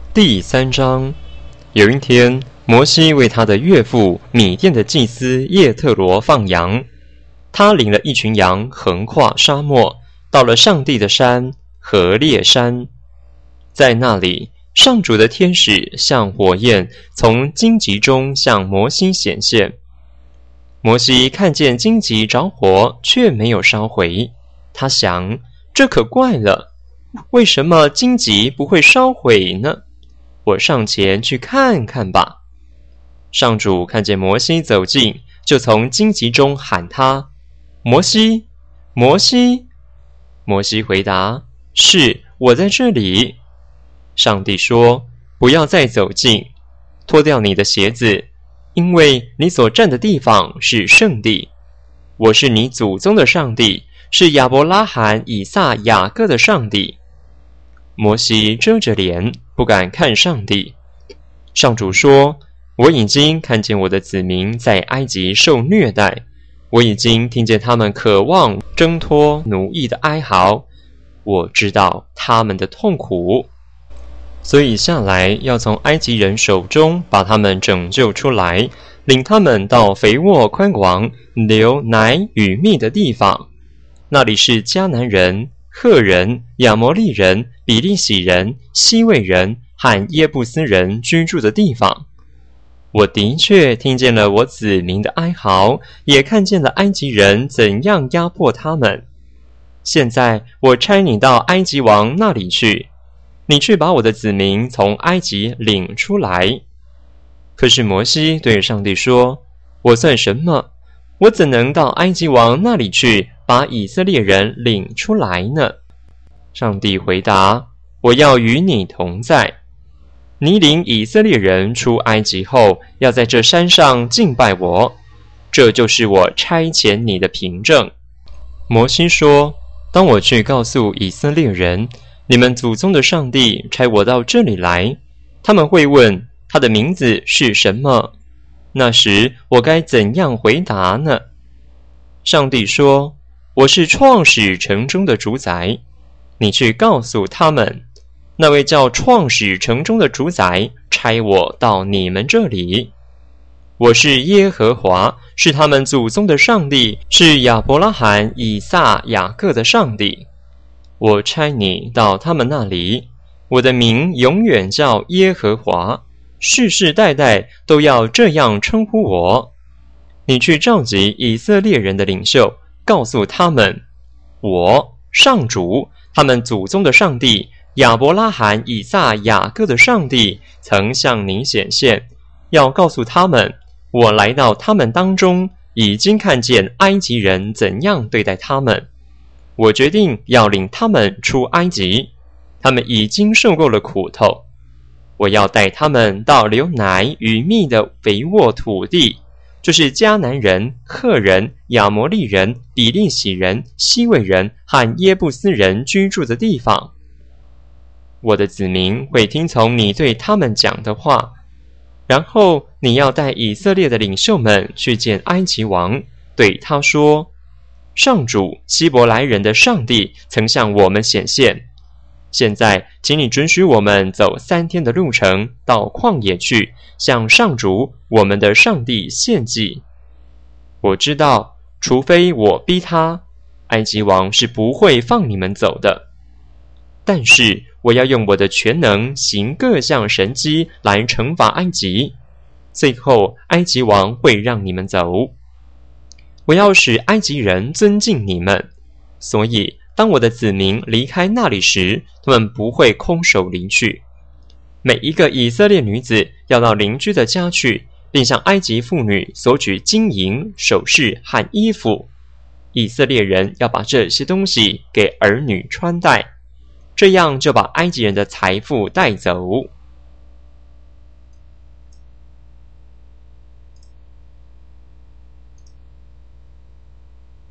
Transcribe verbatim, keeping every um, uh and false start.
第三章，有一天，摩西为他的岳父米甸的祭司叶特罗放羊，他领了一群羊横跨沙漠，到了上帝的山何烈山。在那里，上主的天使像火焰从荆棘中向摩西显现。摩西看见荆棘着火，却没有烧毁。他想，这可怪了，为什么荆棘不会烧毁呢？我上前去看看吧。上主看见摩西走近，就从荆棘中喊他：摩西，摩西。摩西回答：是，我在这里。上帝说：不要再走近，脱掉你的鞋子，因为你所站的地方是圣地。我是你祖宗的上帝，是亚伯拉罕、以撒、雅各的上帝。摩西遮着脸，不敢看上帝。上主说：我已经看见我的子民在埃及受虐待，我已经听见他们渴望挣脱奴役的哀嚎，我知道他们的痛苦，所以下来要从埃及人手中把他们拯救出来，领他们到肥沃宽广、流奶与蜜的地方，那里是迦南人、赫人、亚摩利人、比利洗人、西魏人和耶布斯人居住的地方。我的确听见了我子民的哀嚎，也看见了埃及人怎样压迫他们。现在我差你到埃及王那里去，你去把我的子民从埃及领出来。可是摩西对上帝说：我算什么？我怎能到埃及王那里去，把以色列人领出来呢？上帝回答：我要与你同在。你领以色列人出埃及后，要在这山上敬拜我，这就是我差遣你的凭证。摩西说：当我去告诉以色列人，你们祖宗的上帝差我到这里来，他们会问他的名字是什么？那时我该怎样回答呢？上帝说：我是创始城中的主宰，你去告诉他们，那位叫创始城中的主宰差我到你们这里。我是耶和华，是他们祖宗的上帝，是亚伯拉罕、以撒、雅各的上帝。我差你到他们那里，我的名永远叫耶和华，世世代代都要这样称呼我。你去召集以色列人的领袖，告诉他们，我上主，他们祖宗的上帝，亚伯拉罕、以撒、雅各的上帝曾向你显现，要告诉他们，我来到他们当中，已经看见埃及人怎样对待他们。我决定要领他们出埃及，他们已经受够了苦头。我要带他们到流奶与蜜的肥沃土地，就是迦南人、赫人、亚摩利人、比利洗人、西魏人和耶布斯人居住的地方。我的子民会听从你对他们讲的话，然后你要带以色列的领袖们去见埃及王，对他说：上主希伯来人的上帝曾向我们显现，现在请你准许我们走三天的路程，到旷野去，向上主我们的上帝献祭。我知道，除非我逼他，埃及王是不会放你们走的。但是我要用我的全能行各项神迹来惩罚埃及，最后埃及王会让你们走。我要使埃及人尊敬你们，所以当我的子民离开那里时，他们不会空手离去。每一个以色列女子要到邻居的家去，并向埃及妇女索取金银、首饰和衣服。以色列人要把这些东西给儿女穿戴，这样就把埃及人的财富带走。